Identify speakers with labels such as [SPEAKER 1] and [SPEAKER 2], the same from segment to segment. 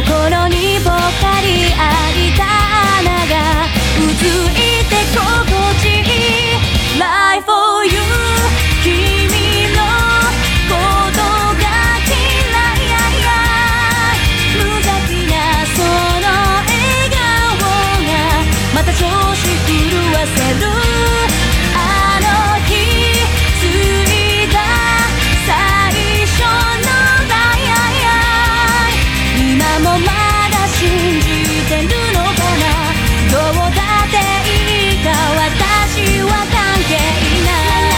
[SPEAKER 1] 心にぽっかり開いた穴がうずいて心地いい Life for you 君のことが嫌い無邪気なその笑顔がまた調子狂わせるあの日ついた最初の出会い今もまだ信じてるのかなどうだっていいか私は関係ない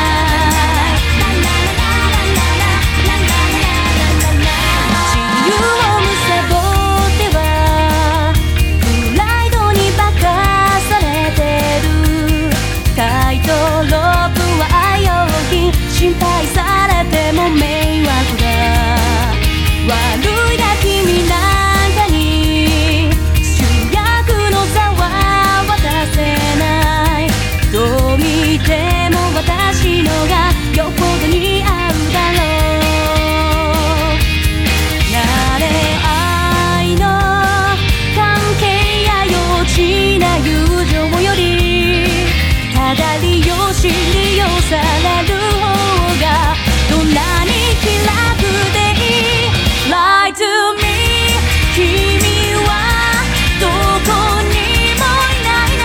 [SPEAKER 1] 自由を貪ってはプライドに化かされてるタイトロープは愛用品心配されても迷惑だ悪いな君なんかに主役の座は渡せないどう見ても私のがよっぽど似合うだろう慣れ合いの関係や幼稚な友情よりただ利用し利用される方がどんなに気楽でいい Lie to me 君はどこにもいない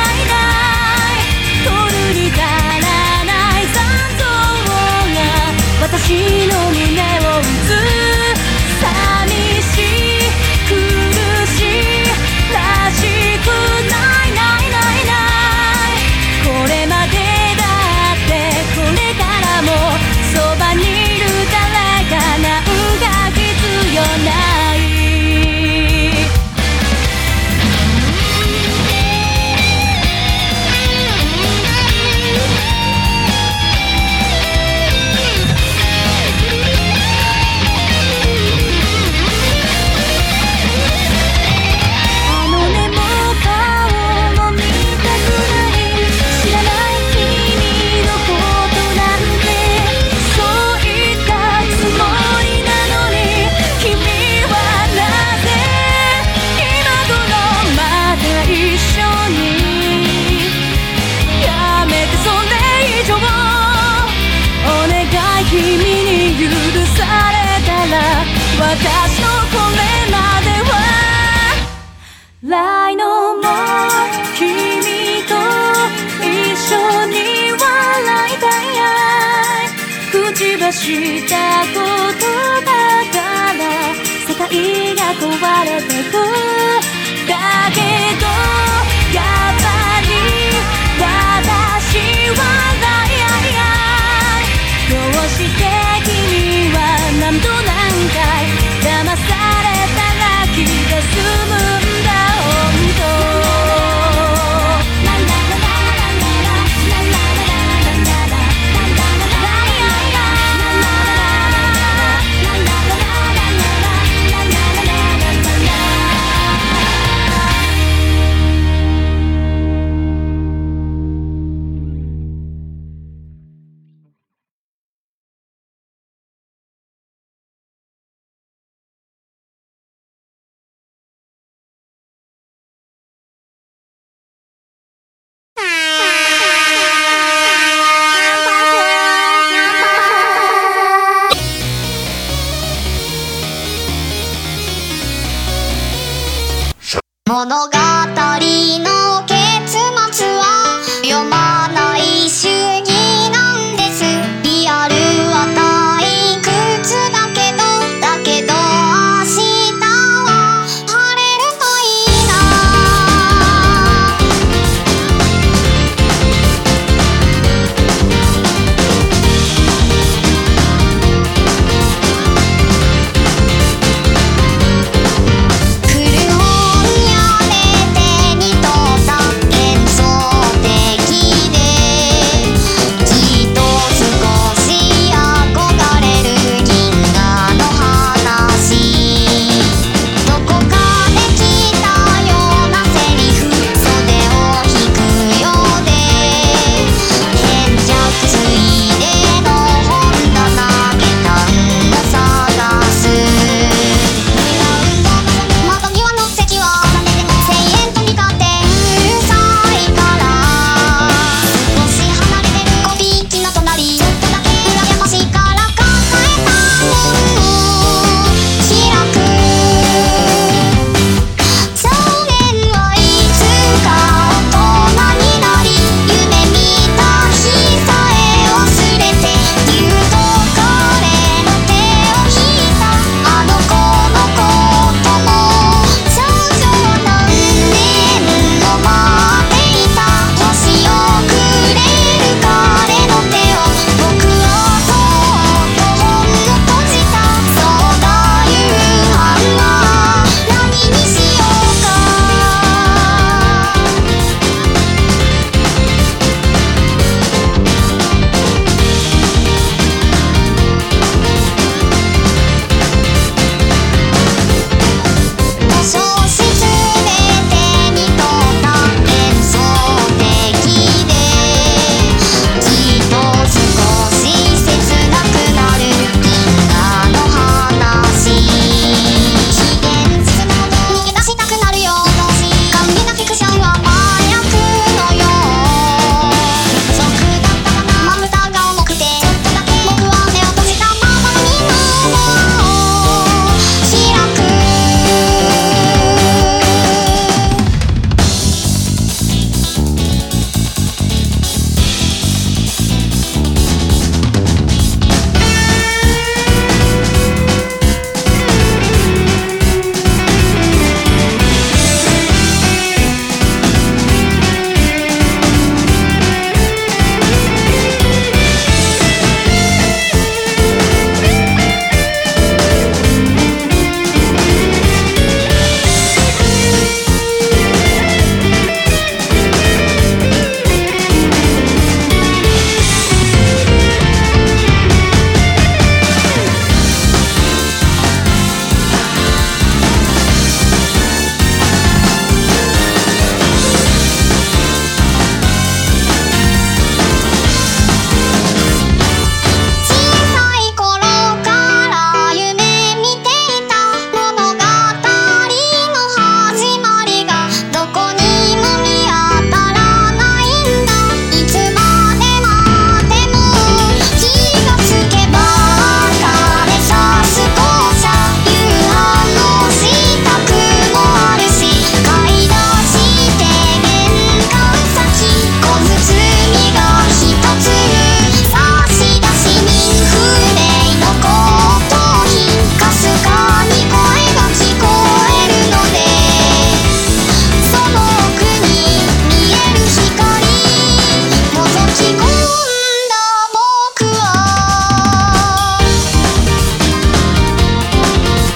[SPEAKER 1] 取るに足らない残像が私の胸を打つ寂しい苦しいらしくないこれまでだってこれからもそばにいる誰かなんか必要ないあのねもう顔も見たくない知らない君のことなんてそう言ったつもりなのに君はなぜ今頃また一緒にやめてそれ以上お願い君に許されたら私のこれまでは来のも君と一緒に笑いたい口走った言葉から世界が壊れてくだけどやっぱり私はどうして君は何度何回騙されたら気が済むんだ本当
[SPEAKER 2] 物が